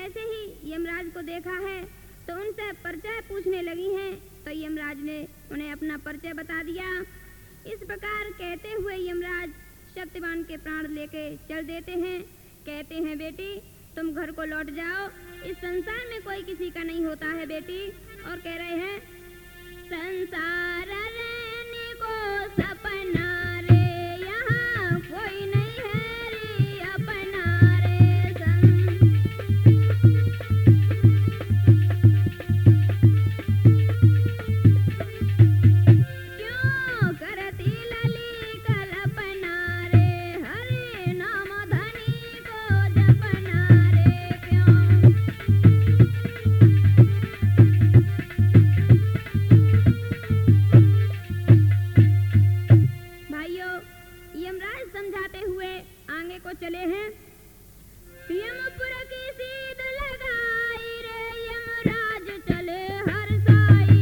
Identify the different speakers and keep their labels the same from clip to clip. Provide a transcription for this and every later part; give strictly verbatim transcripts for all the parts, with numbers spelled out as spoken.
Speaker 1: जैसे ही यमराज को देखा है तो उनसे परिचय पूछने लगी हैं। तो यमराज ने उन्हें अपना परिचय बता दिया। इस प्रकार कहते हुए यमराज सत्यवान के प्राण लेके चल देते हैं। कहते हैं बेटी तुम घर को लौट जाओ, इस संसार में कोई किसी का नहीं होता है बेटी। और कह रहे हैं संसार रहने को सपना रे, यहाँ कोई नहीं है रे अपना रे संग। क्यों करती लली कल्पना रे, हरे नाम धनी को जपना रे क्यों। यमराज समझाते हुए आगे को चले हैं। यमपुर की सीध लगाई रे, यमराज चले हरसाई।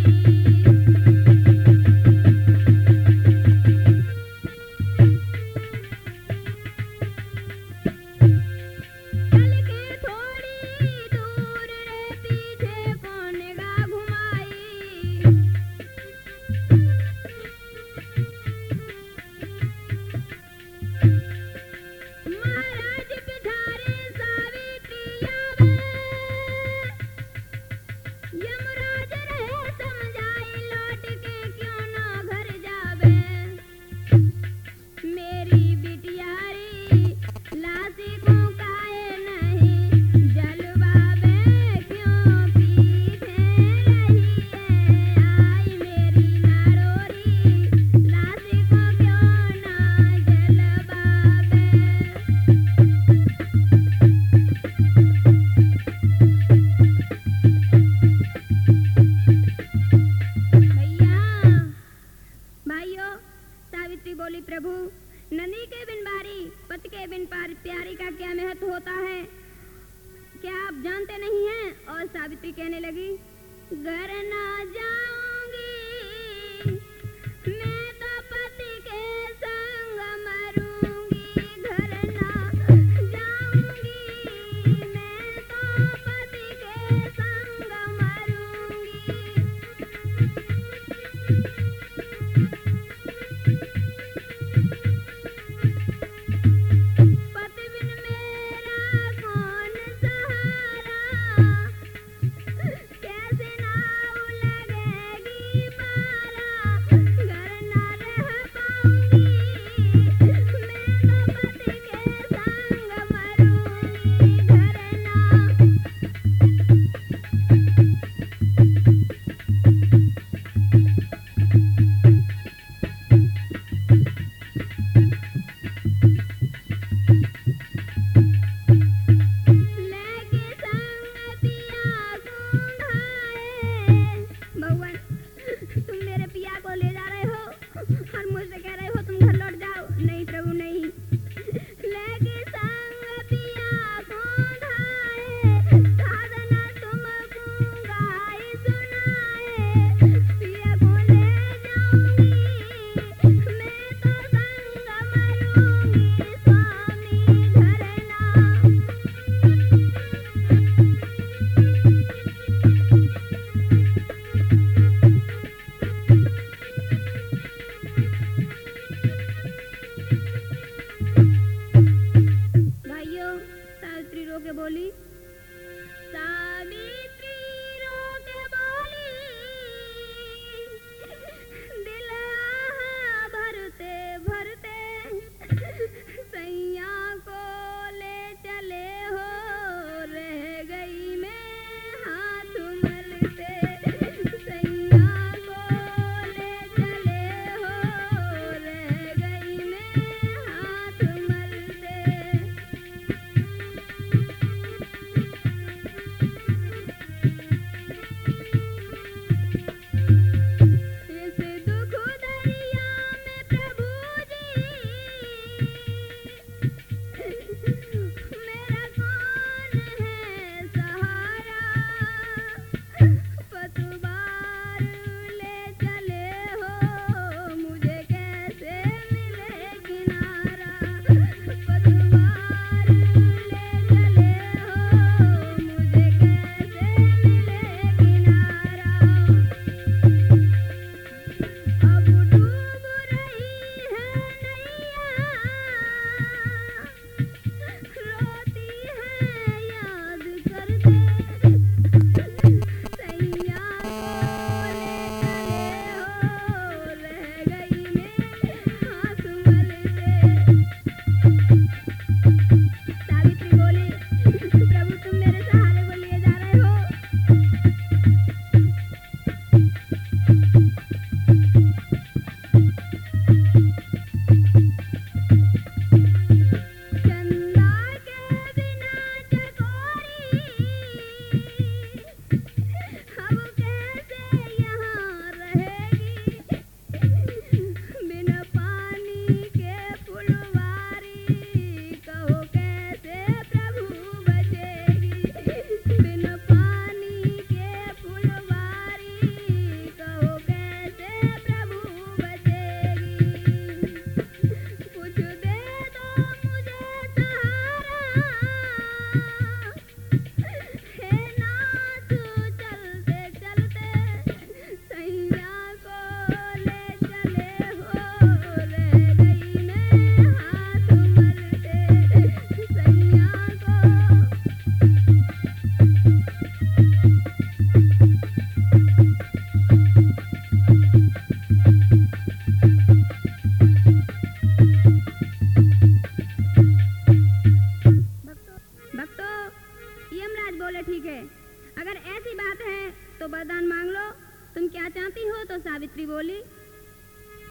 Speaker 1: चल के थोड़ी दूर रे, पीछे को निगाह घुमाई। महाराज बिधारे सावित्री आवे, यमराज रहे समझाई लौट के क्यों ना घर जावे। मेरी बिटियारी लासी को काहे नहीं जलवावे, क्यों पीछे रही है आई मेरी नाड़ोरी, लासी को क्यों ना जलवावे। भैया भाइयों, सावित्री बोली प्रभु नंदी के बिन बारी, पति के बिन पार प्यारी का क्या महत्व होता है, क्या आप जानते नहीं हैं। और सावित्री कहने लगी घर ना जाऊंगी मैं तो पति के संग मरूंगी, घर ना जाऊंगी मैं तो पति के संग मरूंगी। पति बिन मेरा कौन सहारा, कैसे नाव लगेगी पारा, घर ना रह पाऊंगी मैं तो पति के संग मरूंगी, घर ना। लेके संग पिया को घाए, भगवान तुम मेरे पिया को ले जा रहे हो और मुझसे कह रहे हो तुम घर लौट जाओ। नहीं प्रभु नहीं। लेके संग पिया को घाए, साधना तुमको गाई सुनाए, पिया को ले जाऊंगी मैं तो संग मरूंगी स्वामी, घर ना। भाइयों सावित्री रो के बोली सा